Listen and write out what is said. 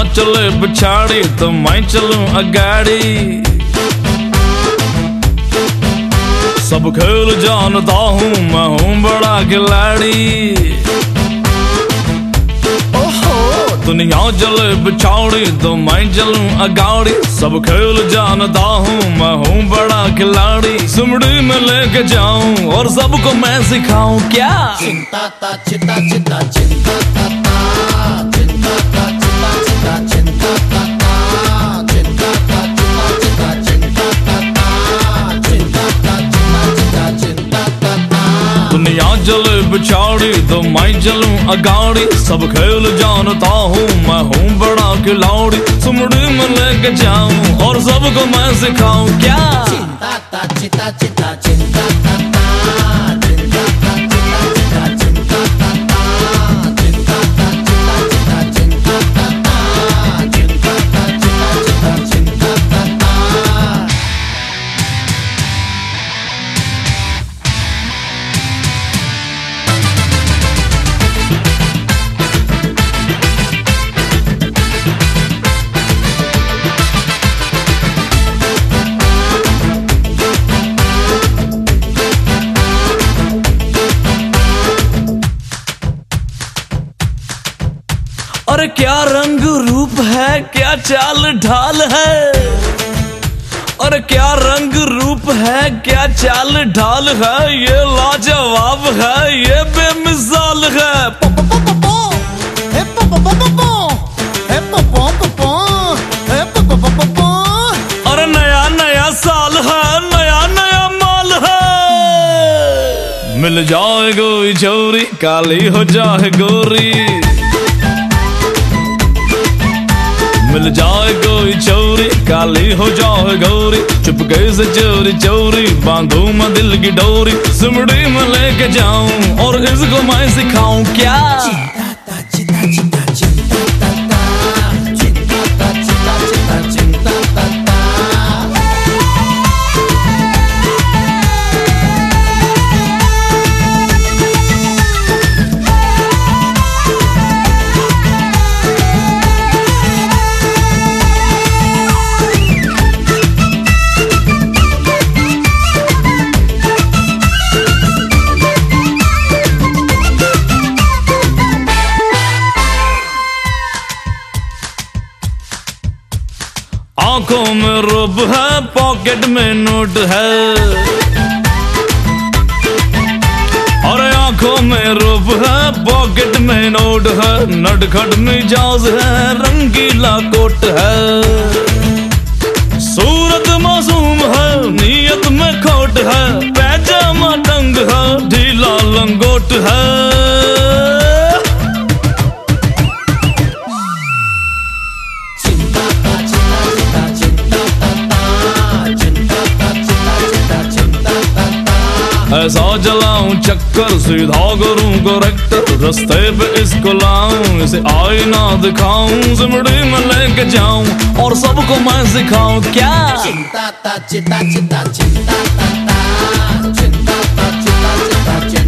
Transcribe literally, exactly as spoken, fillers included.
चले पिछाड़ी तो मैं चलूं अगाड़ी। सब खेल जानता हूँ मैं हूँ बड़ा खिलाड़ी। ओहो दुनिया चले पिछाड़ी तो मैं चलूं अगाड़ी। सब खेल जानता हूँ मैं हूँ बड़ा खिलाड़ी। सुमड़ी में लेके जाऊं और सबको मैं सिखाऊं क्या। चिंता ता चिता चिता चिंता ता चिंता ता चिता चिता चिंता ता चिंता ता चिता चिता चिंता ता चिंता ता चिता चिता चिंता ता। दुनिया चले पिछाड़ी तो मैं चलूं अगाड़ी। सब खेल जानता हूँ मैं हूँ बड़ा खिलाड़ी। सुमड़ी में लेके जाऊं और सबको मैं सिखाऊं क्या। चिंता ता चिता चिता चिंता ता चिंता ता चिता चिता चिंता ता चिंता ता चिता चिता चिंता ता चिंता ता चिता चिता चिंता ता। अरे क्या रंग रूप है क्या चाल ढाल है। अरे क्या रंग रूप है क्या चाल ढाल है। ये लाजवाब है ये बेमिसाल है। अरे नया नया साल है नया नया माल है। मिल जाए कोई छोरी काली हो जाए गोरी। मिल जाए कोई चोरी काली हो जाए गौरी। चुपके से चोरी चोरी बांधू मैं दिल की डोरी। सुमड़ी में लेके जाऊं और इसको मैं सिखाऊं क्या। चिंता ता चिता चिता चिंता ता चिंता ता चिता चिता चिंता ता। आंखों में रूप है पॉकेट में नोट है। और आंखों में रूप है पॉकेट में नोट है। नटखट मिजाज है रंगीला कोट है। सूरत मासूम है नीयत में खोट है। पैजामा तंग है ढीला लंगोट है। ऐसा जलाऊं चक्कर सीधा करूं करेक्टर। रास्ते पे इसको लाऊं इसे आईना दिखाऊं। सिमड़ी में लेके जाऊं और सबको मैं सिखाऊं क्या। चिंता ता चिता चिता चिंता ता चिंता ता चिता चिता चिंता।